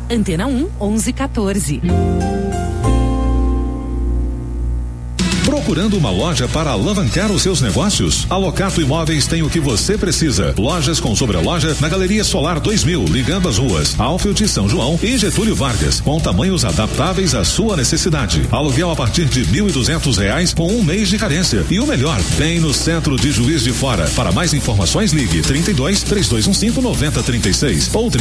Antena 1, 1114. Procurando uma loja para alavancar os seus negócios? A Locato Imóveis tem o que você precisa. Lojas com sobreloja na Galeria Solar 2000, ligando as ruas Alfield, São João e Getúlio Vargas, com tamanhos adaptáveis à sua necessidade. Aluguel a partir de R$1.200 com um mês de carência. E o melhor, tem no centro de Juiz de Fora. Para mais informações, ligue 32-3215-9036 ou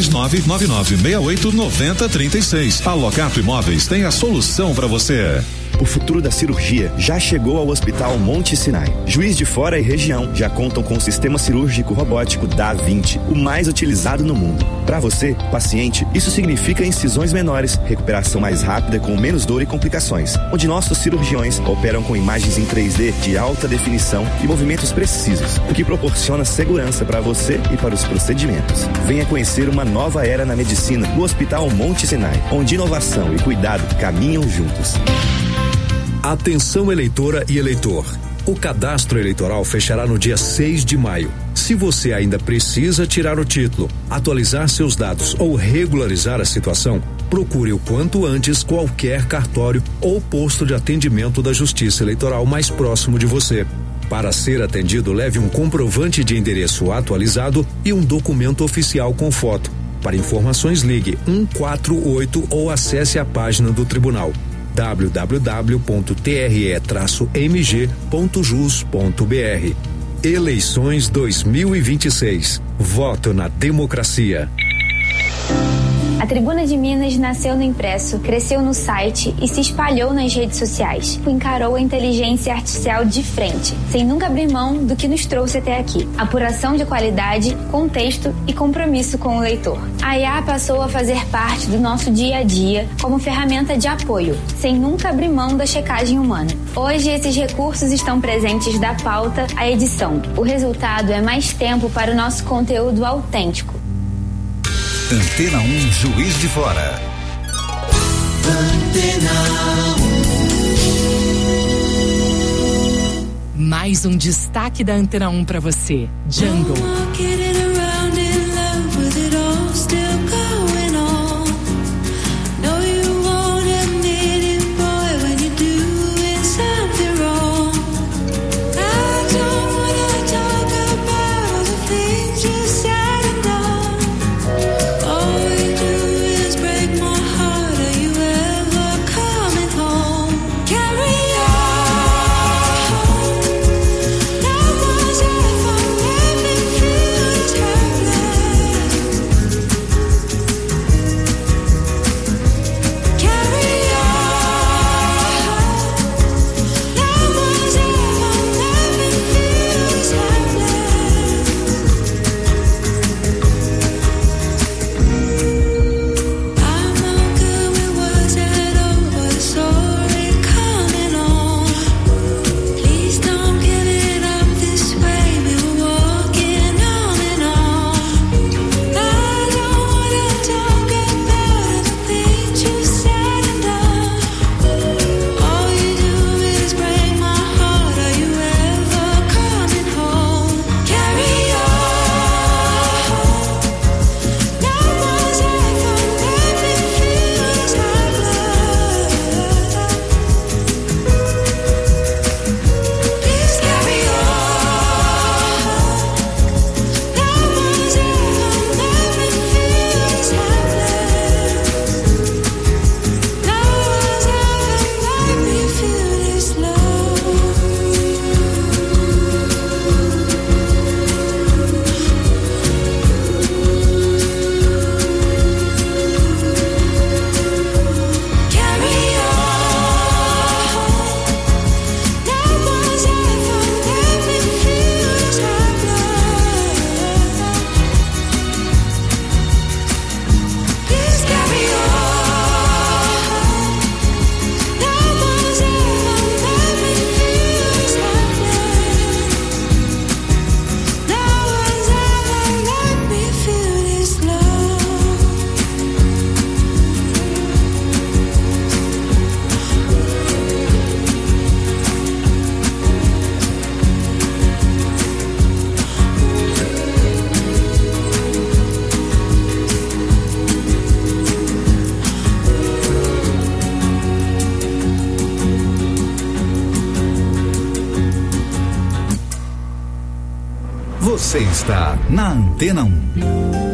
32-99968-9036. A Locato Imóveis tem a solução para você. O futuro da cirurgia já chegou ao Hospital Monte Sinai. Juiz de Fora e região já contam com o sistema cirúrgico robótico Da-Vinci, o mais utilizado no mundo. Para você, paciente, isso significa incisões menores, recuperação mais rápida com menos dor e complicações, onde nossos cirurgiões operam com imagens em 3D de alta definição e movimentos precisos, o que proporciona segurança para você e para os procedimentos. Venha conhecer uma nova era na medicina no Hospital Monte Sinai, onde inovação e cuidado caminham juntos. Atenção, eleitora e eleitor. O cadastro eleitoral fechará no dia 6 de maio. Se você ainda precisa tirar o título, atualizar seus dados ou regularizar a situação, procure o quanto antes qualquer cartório ou posto de atendimento da Justiça Eleitoral mais próximo de você. Para ser atendido, leve um comprovante de endereço atualizado e um documento oficial com foto. Para informações, ligue 148 ou acesse a página do Tribunal www.tre-mg.jus.br. Eleições 2026. Voto na democracia. A Tribuna de Minas nasceu no impresso, cresceu no site e se espalhou nas redes sociais. Encarou a inteligência artificial de frente, sem nunca abrir mão do que nos trouxe até aqui. Apuração de qualidade, contexto e compromisso com o leitor. A IA passou a fazer parte do nosso dia a dia como ferramenta de apoio, sem nunca abrir mão da checagem humana. Hoje, esses recursos estão presentes da pauta à edição. O resultado é mais tempo para o nosso conteúdo autêntico. Antena 1 Juiz de Fora. Antena 1. Mais um destaque da Antena 1 para você. Jungle. Now was I from living through Você está na Antena 1.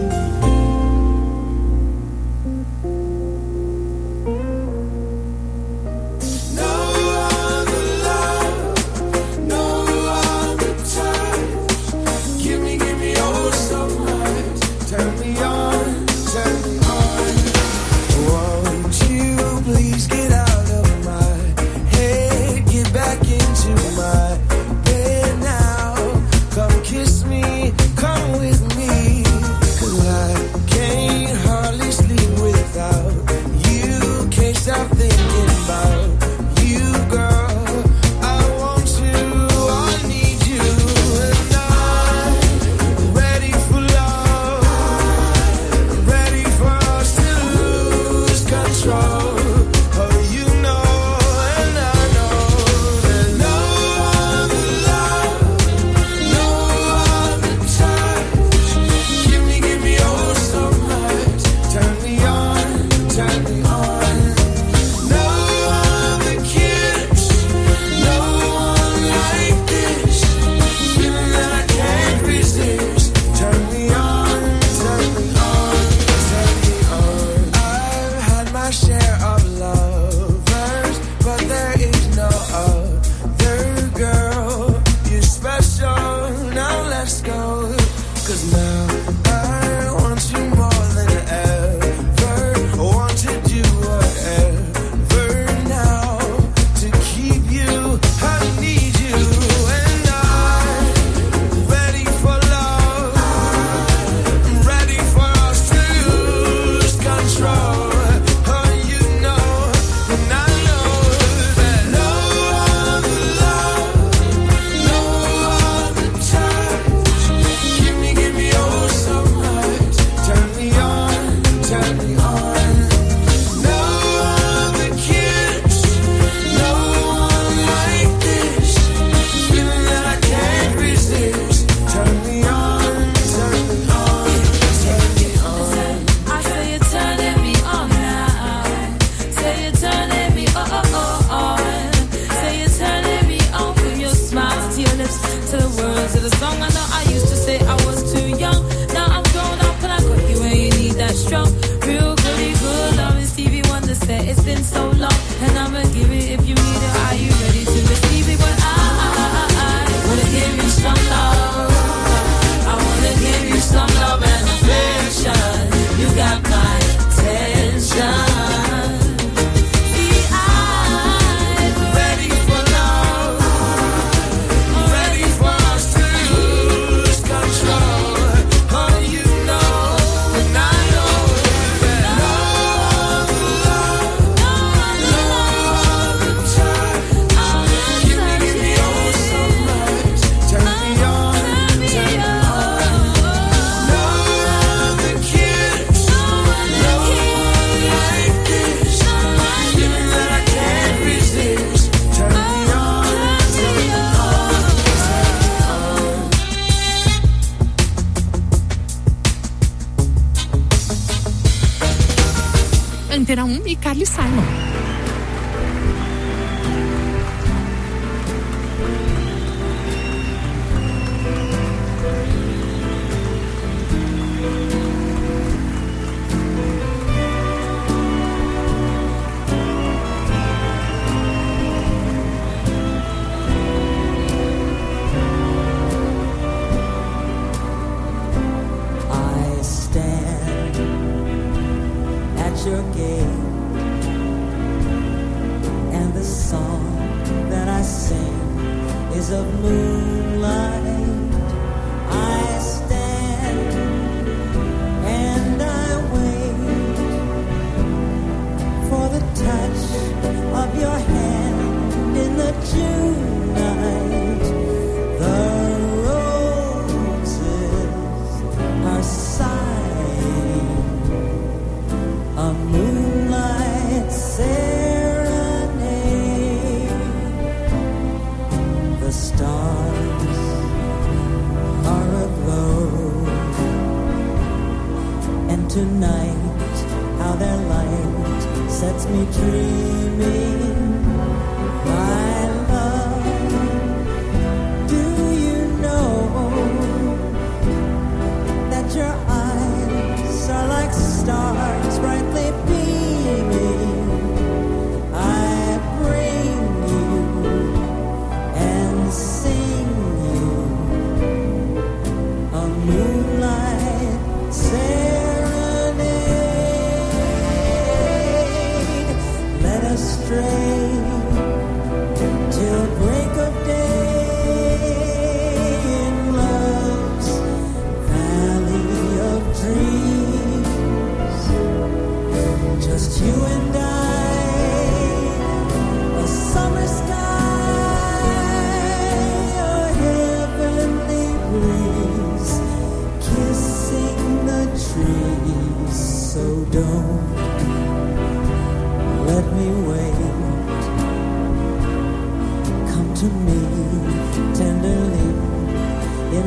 Antena 1 e Carly Simon.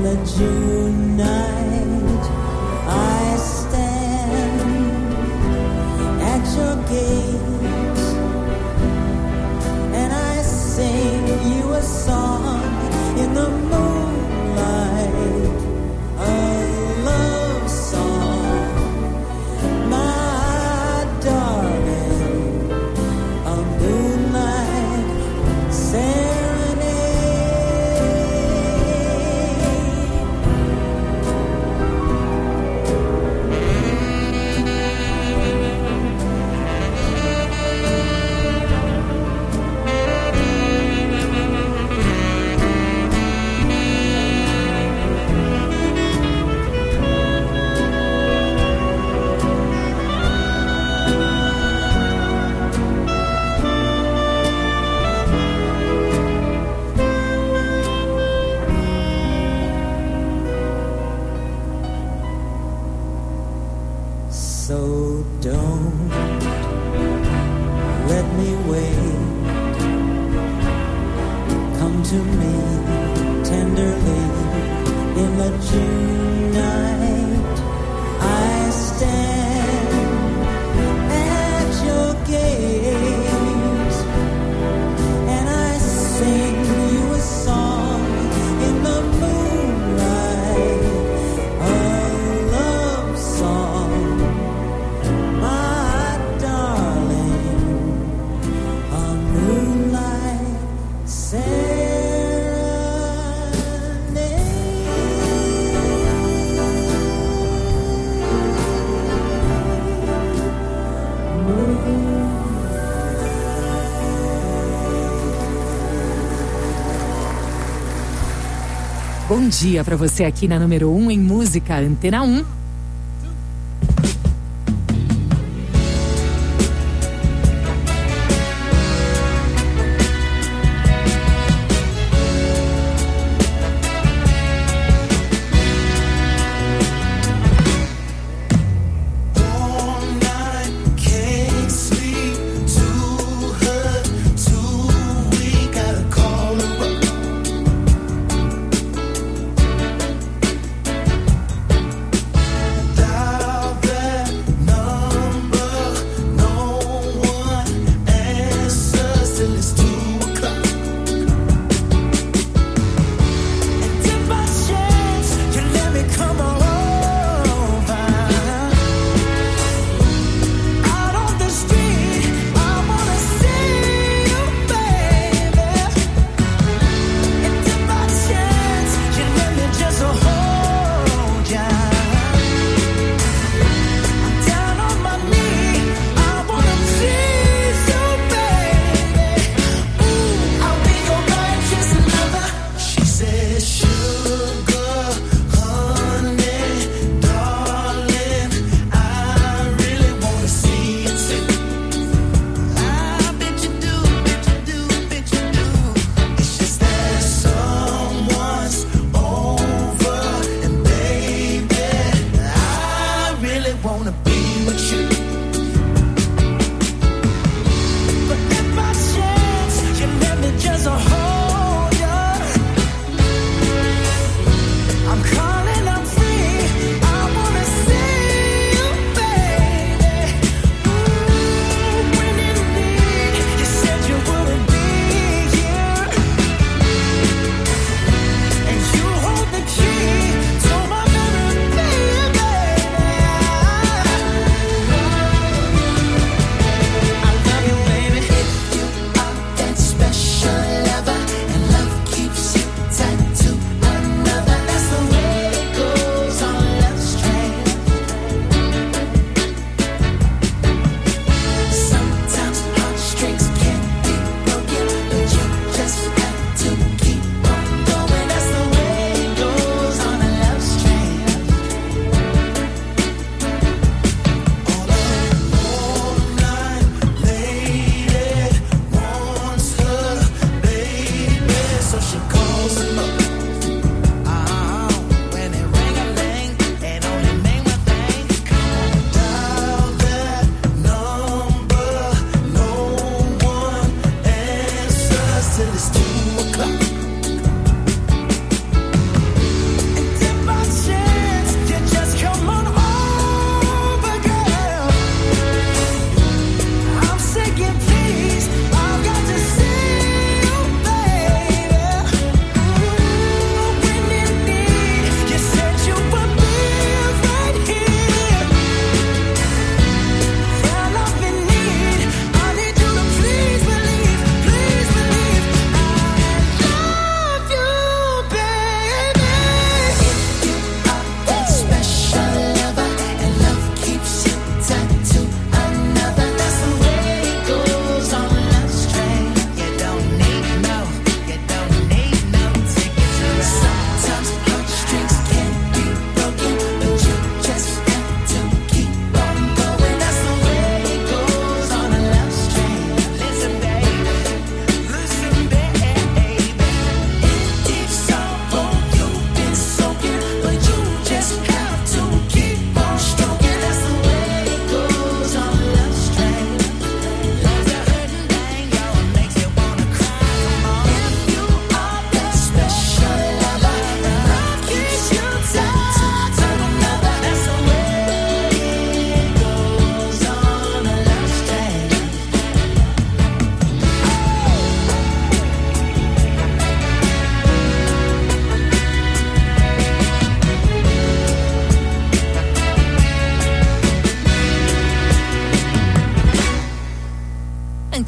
Bom dia para você aqui na número 1 em música, Antena 1.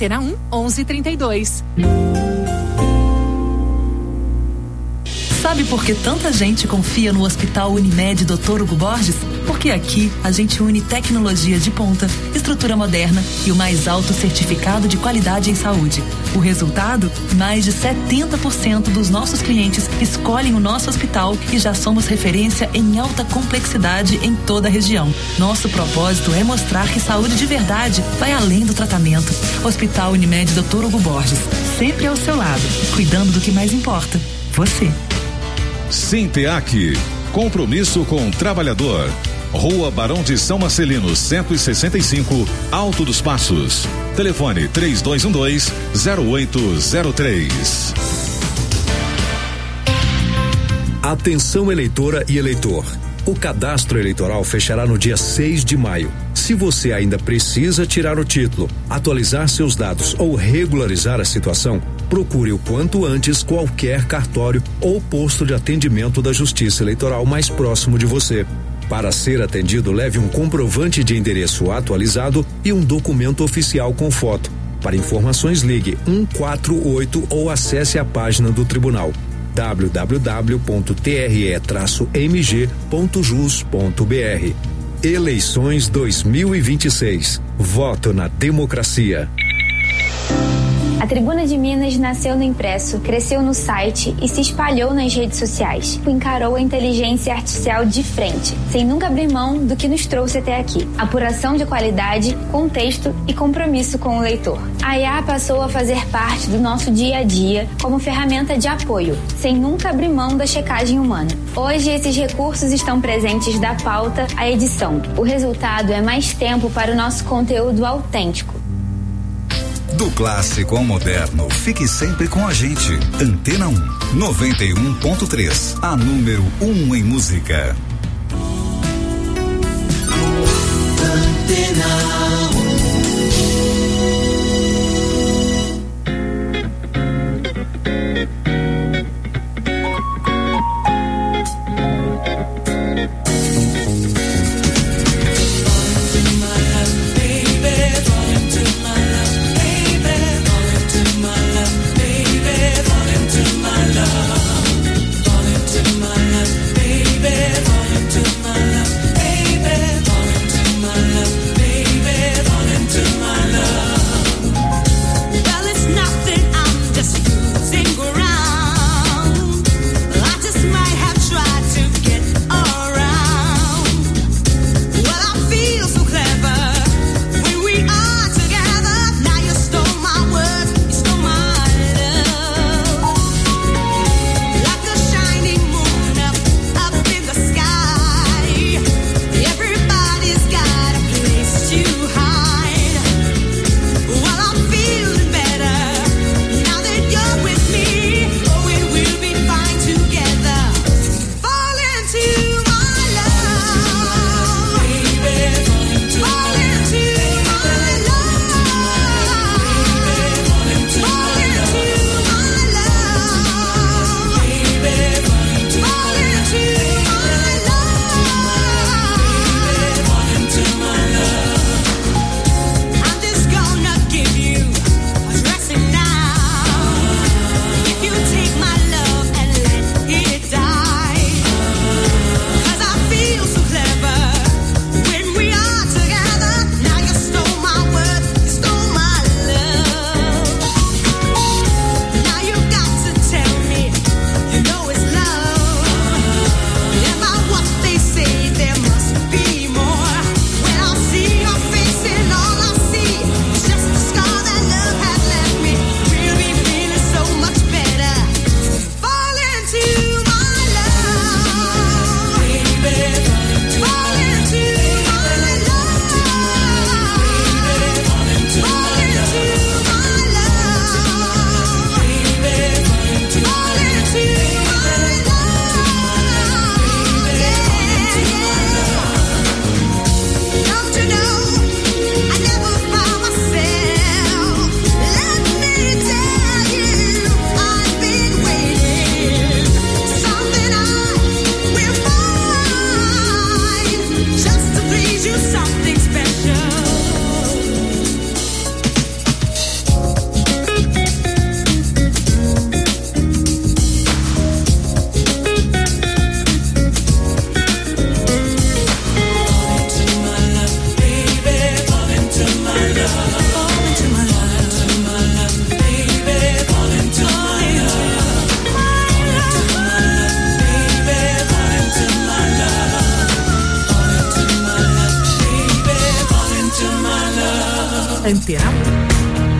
Antena 1, 1132. Sabe por que tanta gente confia no Hospital Unimed Dr. Hugo Borges? Porque aqui a gente une tecnologia de ponta, estrutura moderna e o mais alto certificado de qualidade em saúde. O resultado? Mais de 70% dos nossos clientes escolhem o nosso hospital e já somos referência em alta complexidade em toda a região. Nosso propósito é mostrar que saúde de verdade vai além do tratamento. Hospital Unimed Dr. Hugo Borges, sempre ao seu lado, cuidando do que mais importa, você. Sinteac, compromisso com o trabalhador. Rua Barão de São Marcelino, 165, Alto dos Passos. Telefone 3212-0803. Atenção, eleitora e eleitor. O cadastro eleitoral fechará no dia 6 de maio. Se você ainda precisa tirar o título, atualizar seus dados ou regularizar a situação, procure o quanto antes qualquer cartório ou posto de atendimento da Justiça Eleitoral mais próximo de você. Para ser atendido, leve um comprovante de endereço atualizado e um documento oficial com foto. Para informações, ligue 148 ou acesse a página do Tribunal www.tre-mg.jus.br. Eleições 2026. Voto na democracia. A Tribuna de Minas nasceu no impresso, cresceu no site e se espalhou nas redes sociais. Encarou a inteligência artificial de frente, sem nunca abrir mão do que nos trouxe até aqui. Apuração de qualidade, contexto e compromisso com o leitor. A IA passou a fazer parte do nosso dia a dia como ferramenta de apoio, sem nunca abrir mão da checagem humana. Hoje, esses recursos estão presentes da pauta à edição. O resultado é mais tempo para o nosso conteúdo autêntico. Do clássico ao moderno, fique sempre com a gente. Antena 1, 91.3, a número 1 em música. Antena 1. Baby, Antena 1.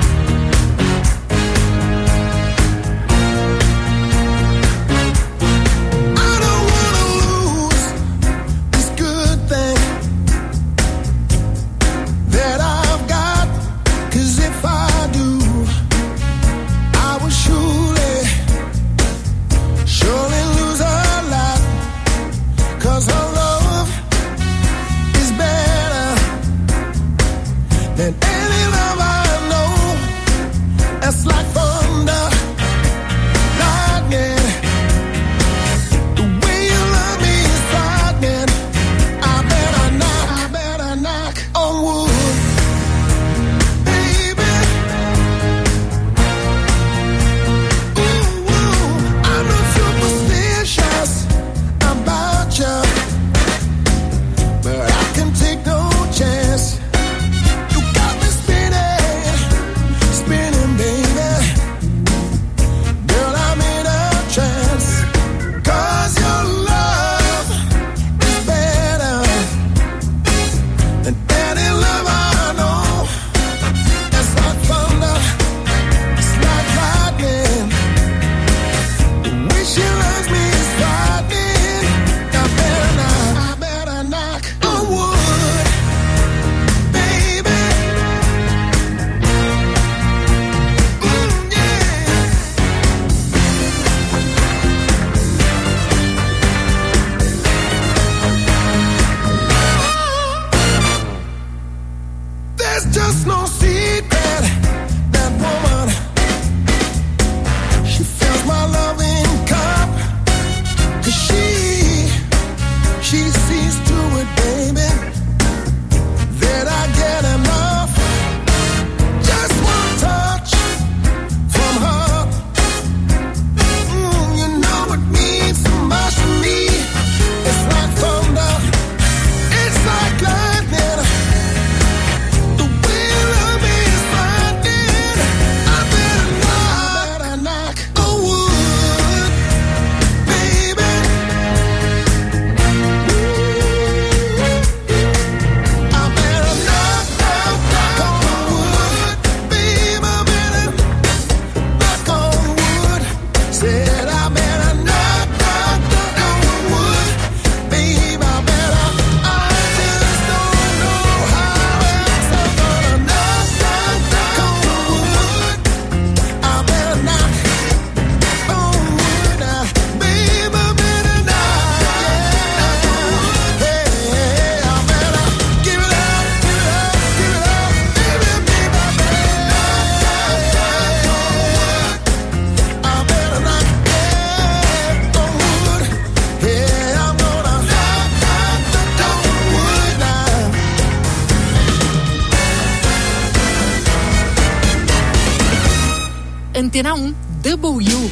Antena 1 W.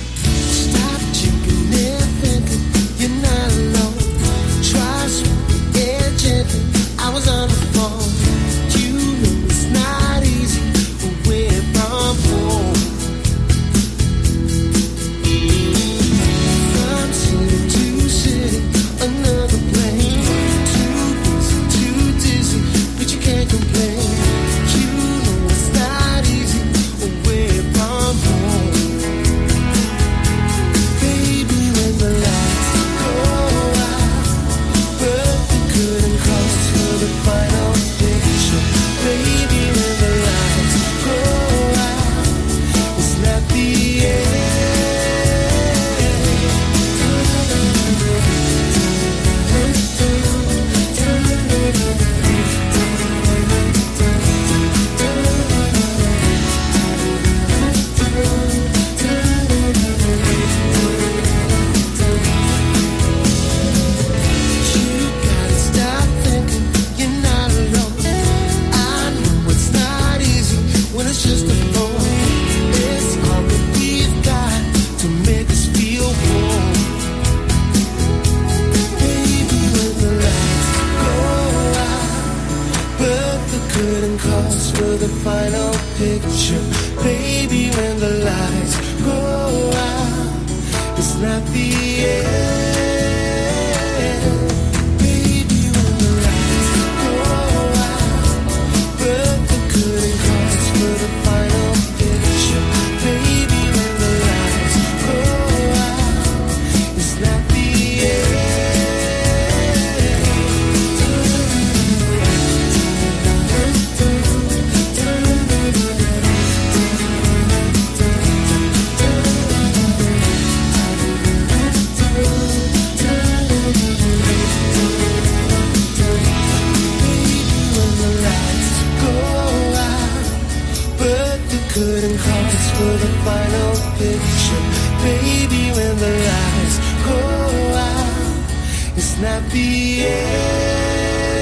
Baby, when the lights go out, but the curtain calls It's not the end.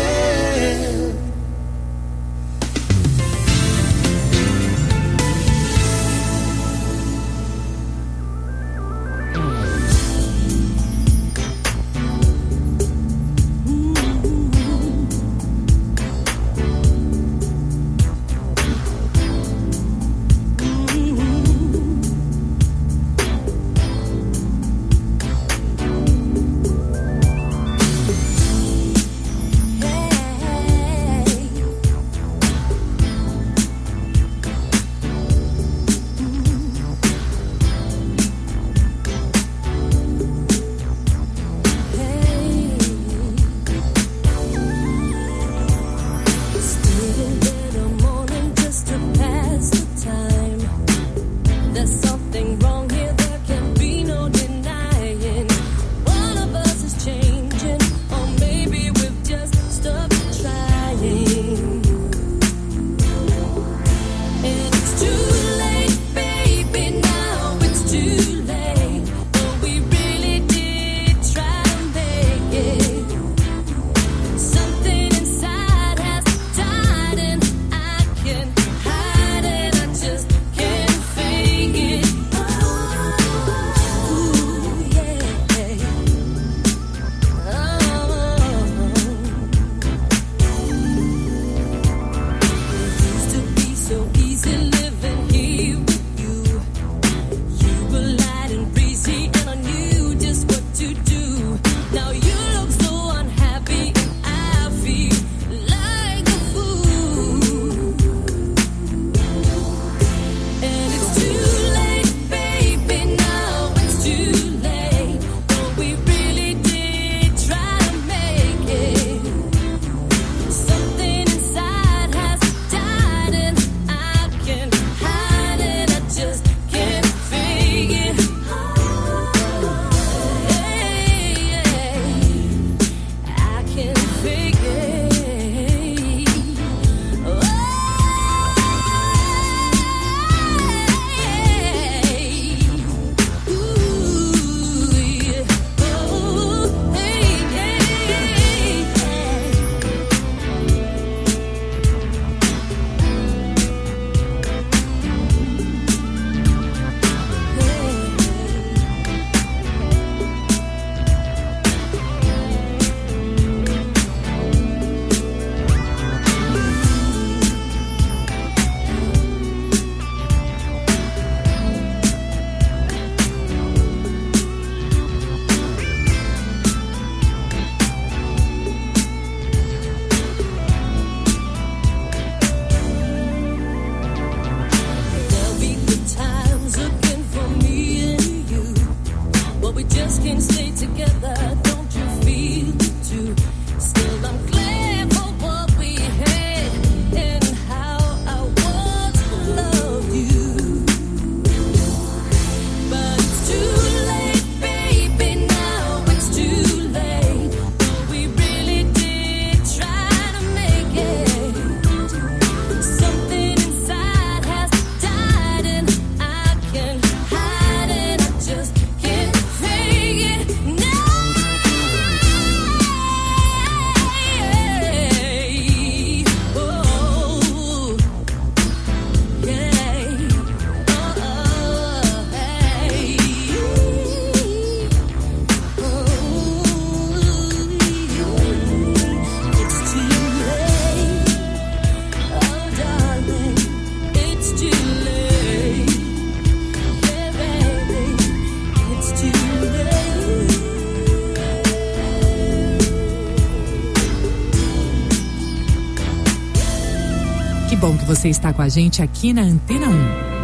bom que você está com a gente aqui na Antena 1.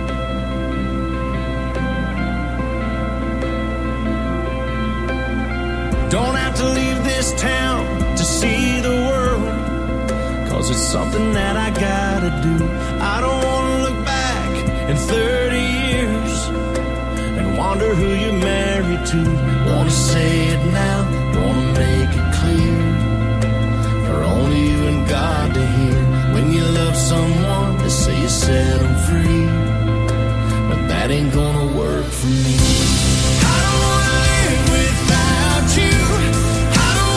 Don't have to leave this town to see the world, 'cause it's something that I gotta do. I don't wanna look back in 30 years and wonder who you're married to. Wanna say it now, wanna make it clear, for only you and God to hear. When you love someone, they say you set them free, but that ain't gonna work for me. I don't wanna live without you. I don't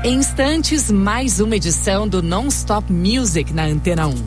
Em instantes, mais uma edição do Non-Stop Music na Antena 1.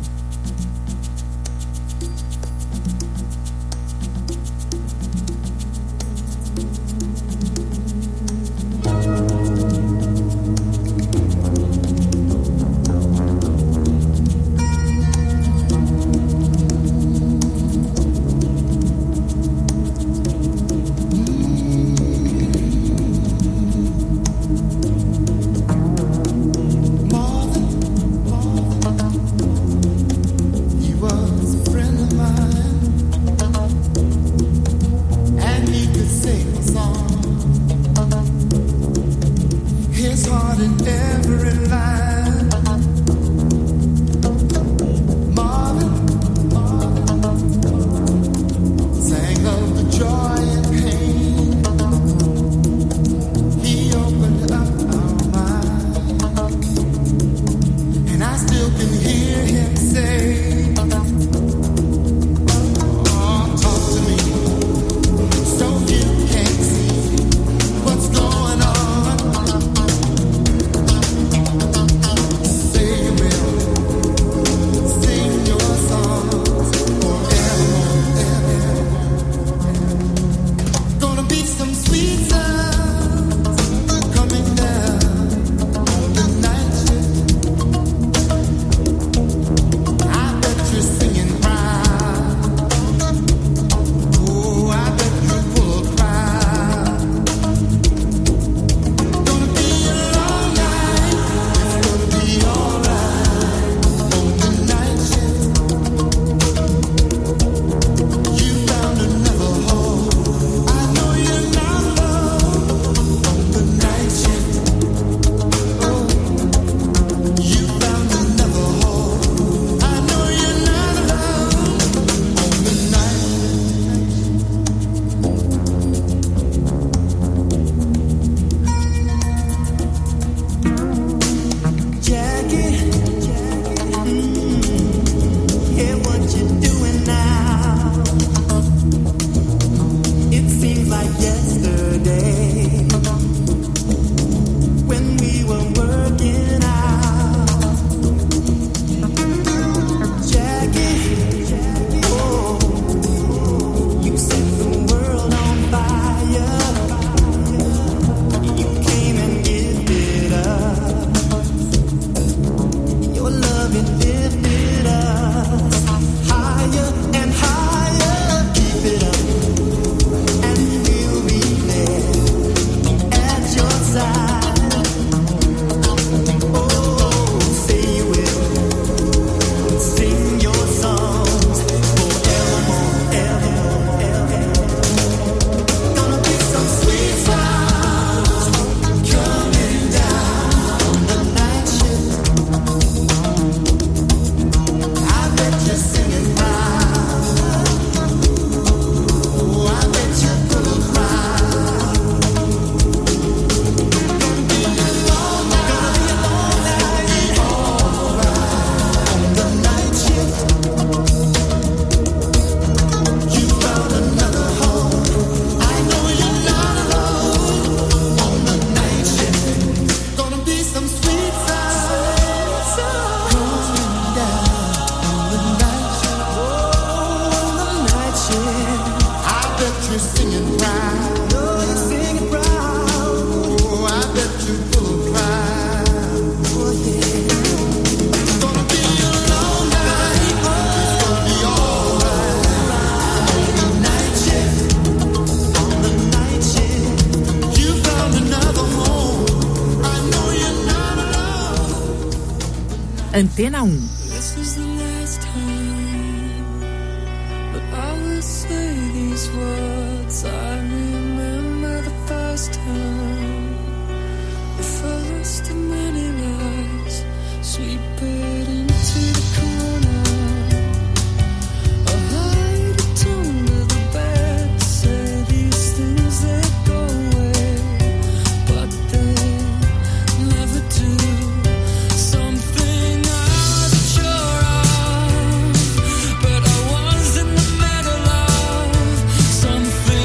Antena 1.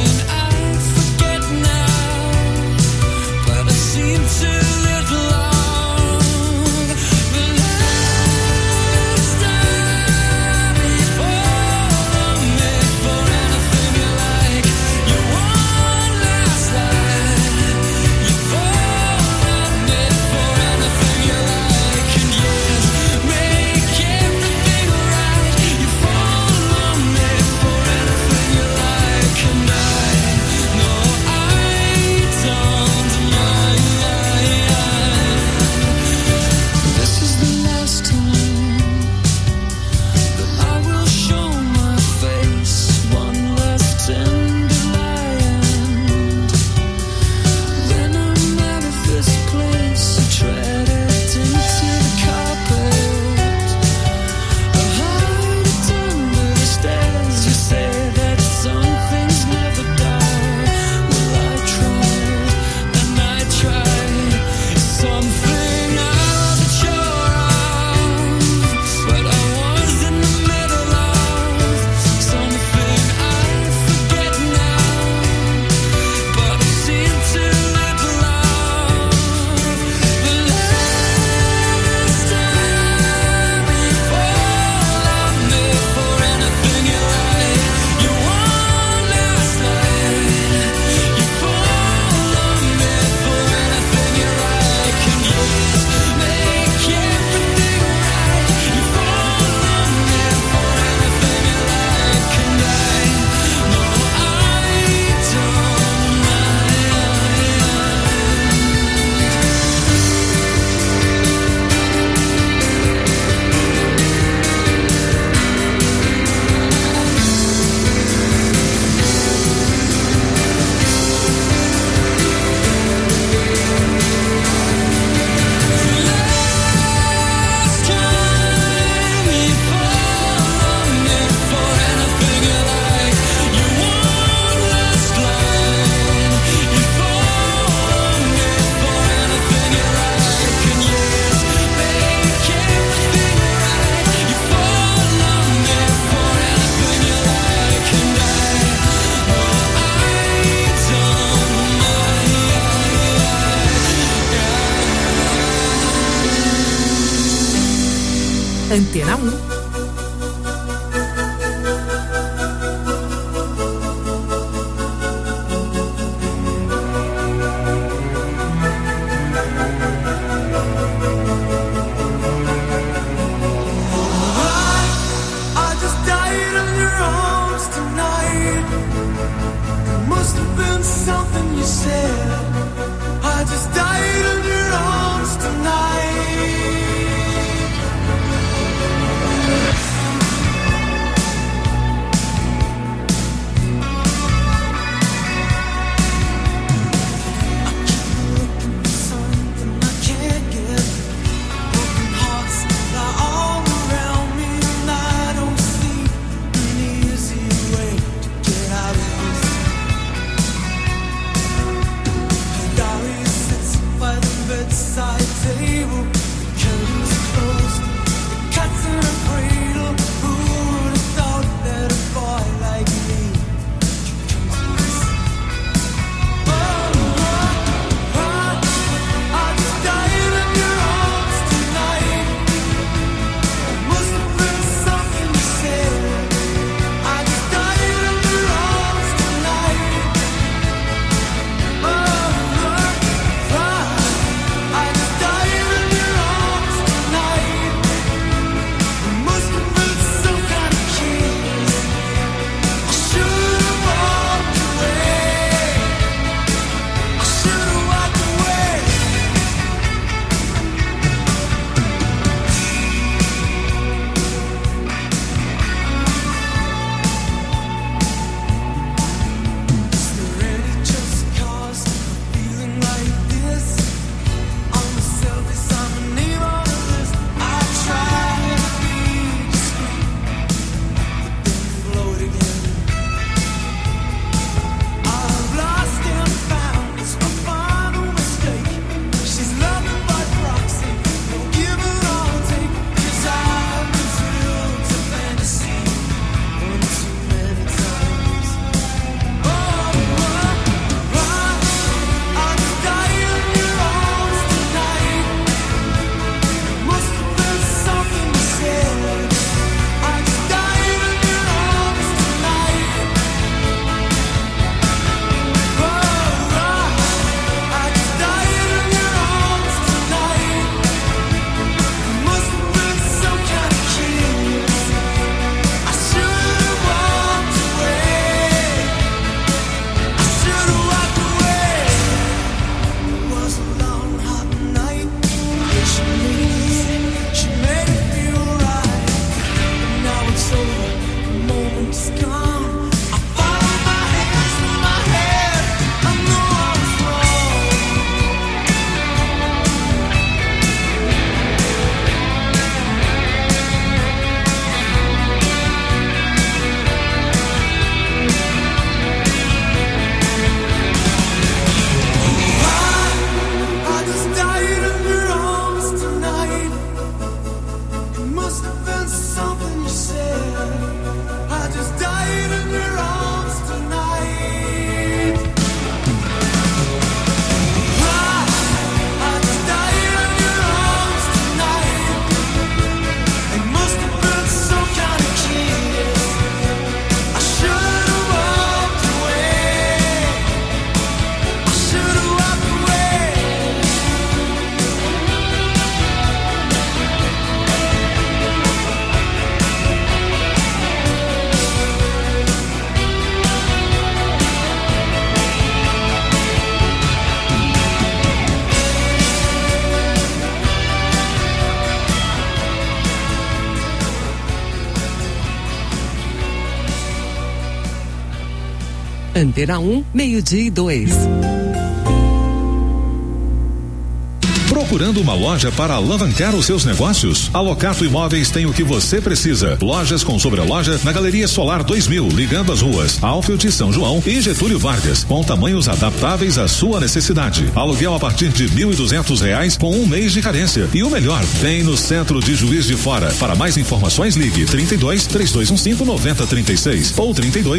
Too little Antena 1. Antena 1, 12:02. Procurando uma loja para alavancar os seus negócios? A Locato Imóveis tem o que você precisa. Lojas com sobreloja na Galeria Solar 2000, ligando as ruas Alfield, São João e Getúlio Vargas, com tamanhos adaptáveis à sua necessidade. Aluguel a partir de R$1.200 com 1 mês de carência. E o melhor, bem no centro de Juiz de Fora. Para mais informações, ligue 32-3215-9036 ou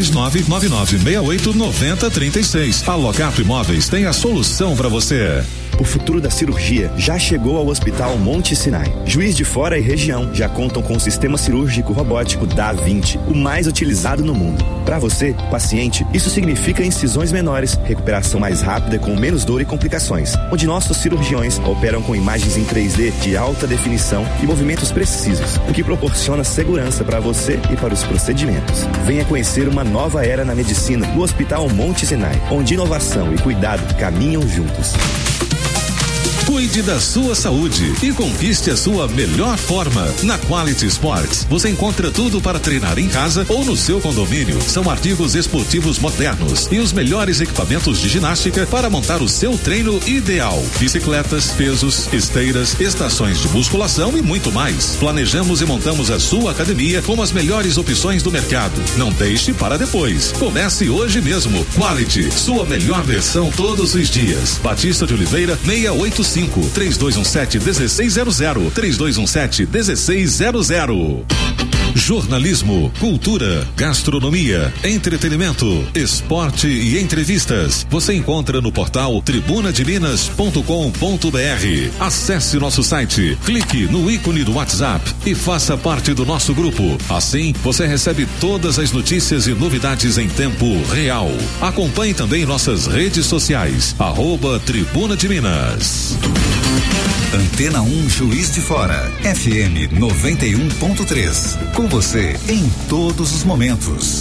32-99968-9036. A Locato Imóveis tem a solução para você. O futuro da cirurgia já chegou ao Hospital Monte Sinai. Juiz de Fora e região já contam com o sistema cirúrgico robótico Da-20, o mais utilizado no mundo. Para você, paciente, isso significa incisões menores, recuperação mais rápida com menos dor e complicações, onde nossos cirurgiões operam com imagens em 3D de alta definição e movimentos precisos, o que proporciona segurança para você e para os procedimentos. Venha conhecer uma nova era na medicina no Hospital Monte Sinai, onde inovação e cuidado caminham juntos. Cuide da sua saúde e conquiste a sua melhor forma. Na Quality Sports, você encontra tudo para treinar em casa ou no seu condomínio. São artigos esportivos modernos e os melhores equipamentos de ginástica para montar o seu treino ideal. Bicicletas, pesos, esteiras, estações de musculação e muito mais. Planejamos e montamos a sua academia com as melhores opções do mercado. Não deixe para depois. Comece hoje mesmo. Quality, sua melhor versão todos os dias. Batista de Oliveira, 685. 3217-1600, 3217-1600. Jornalismo, cultura, gastronomia, entretenimento, esporte e entrevistas. Você encontra no portal tribunademinas.com.br. Acesse nosso site, clique no ícone do WhatsApp e faça parte do nosso grupo. Assim, você recebe todas as notícias e novidades em tempo real. Acompanhe também nossas redes sociais, @Tribuna de Minas. Antena 1 Juiz de Fora, FM 91.3. Com você em todos os momentos.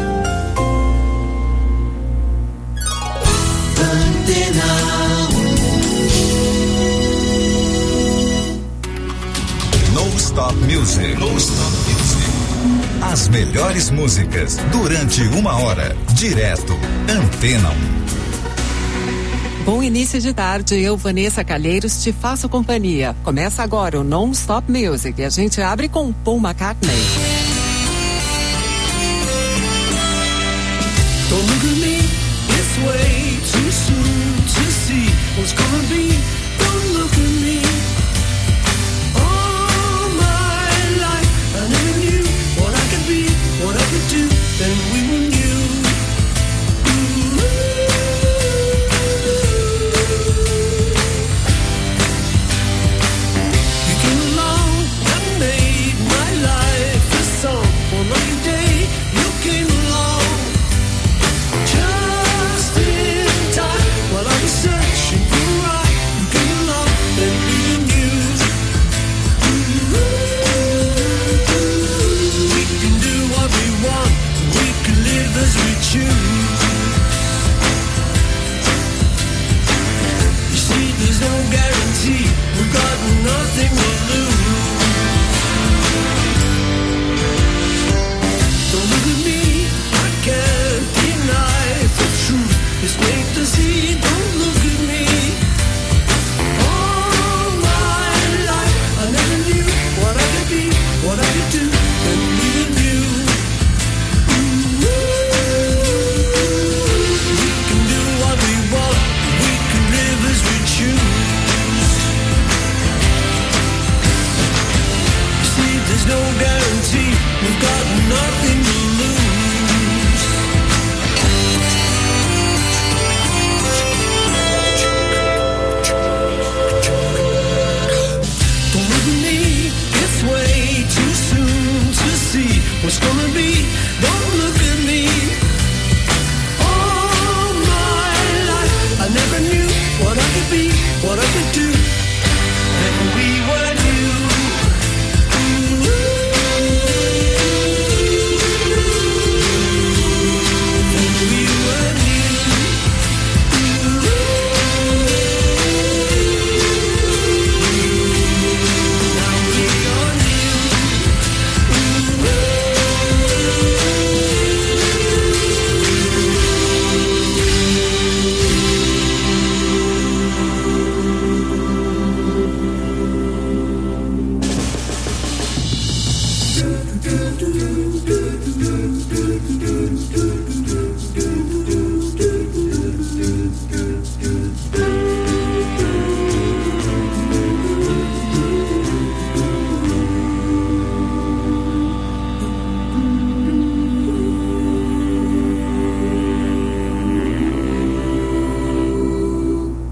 Antena 1. No Stop Music. No Stop Music. As melhores músicas durante 1 hora, direto. Antena 1. Bom início de tarde, eu, Vanessa Calheiros, te faço companhia. Começa agora o Non-Stop Music e a gente abre com Paul McCartney. Don't look at me, it's way too soon to see what's gonna be. Don't look at me. All my life I never knew what I could be, what I could do, then we were new. Nothing to lose. Don't look at me, I can't deny the truth. It's plain to see, don't look at me. All my life I never knew what I could be, what I could do, and even you. We can do what we want, we can live as we choose. There's no guarantee, we've got nothing to lose. Don't look at me, it's way too soon to see what's gonna be. Don't look at me. All my life I never knew what I could be, what I could do, then we were new.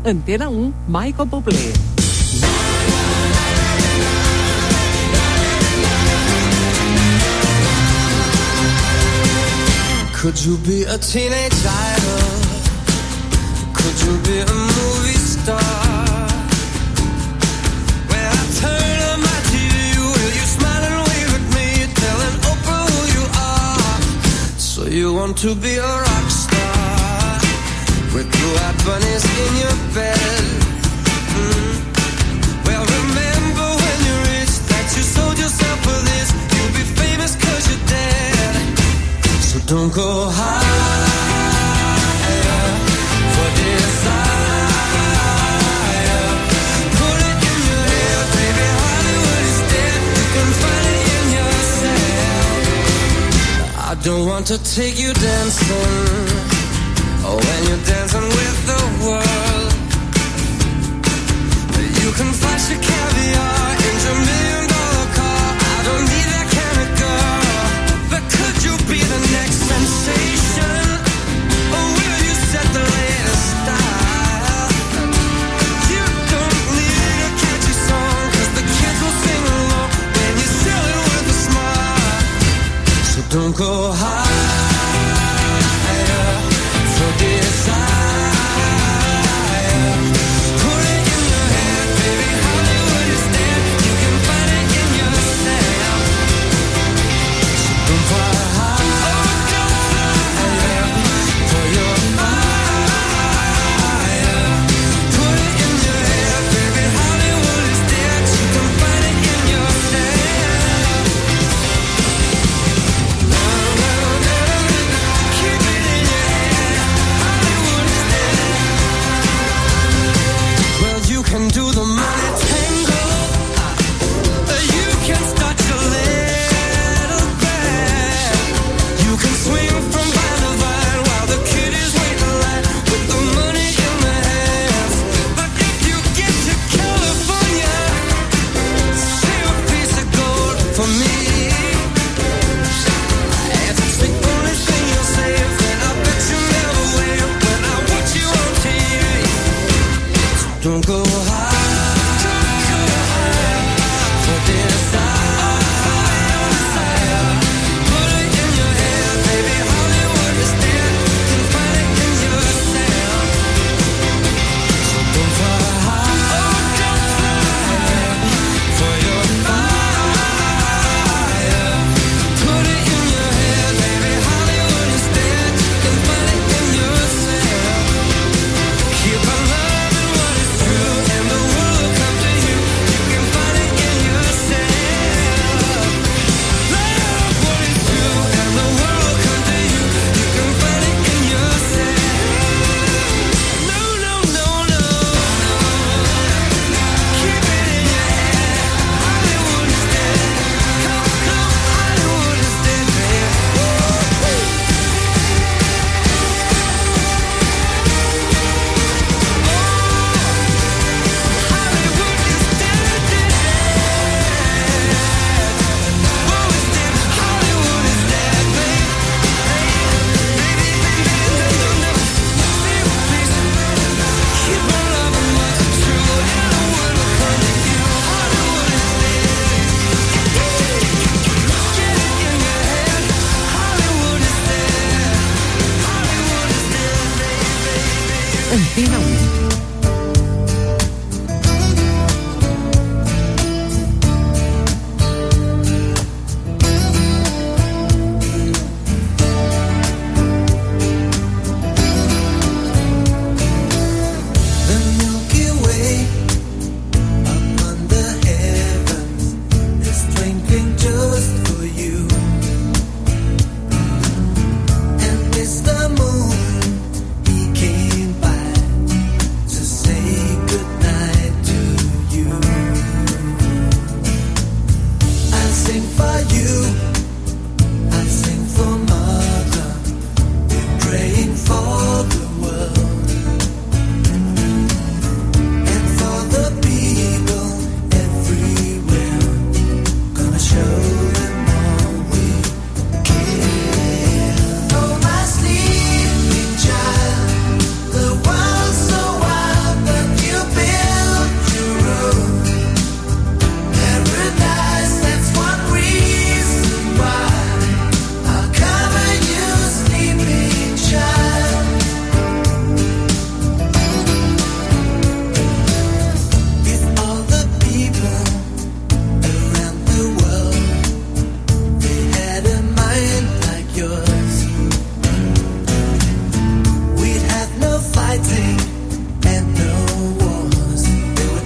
Antena 1, Michael Bublé. Could you be a teenage idol? Could you be a movie star? When I turn on my TV, will you smile and wave at me, telling Oprah who you are? So you want to be a rock star with blue-eyed bunnies in your bed? Well, remember when you're rich that you sold yourself for this. You'll be famous 'cause you're dead. So don't go higher for desire. Put it in your head, baby, Hollywood is dead. You can find it in yourself. I don't want to take you dancing, oh, when you're dancing with the world. You can flash your caviar in your $1 million car. I don't need that kind of girl. But could you be the next sensation? Or will you set the latest style? You don't need a catchy song, 'cause the kids will sing along when you sell it with a smile. So don't go higher for desire. Do the money tango, you can start your little band. You can swing from vine to vine while the kid is waiting in line with the money in their hands. But if you get to California, save a piece of gold for me. If it's the only thing you'll save, then I bet you never wave when I watch you on TV. So don't go high for this.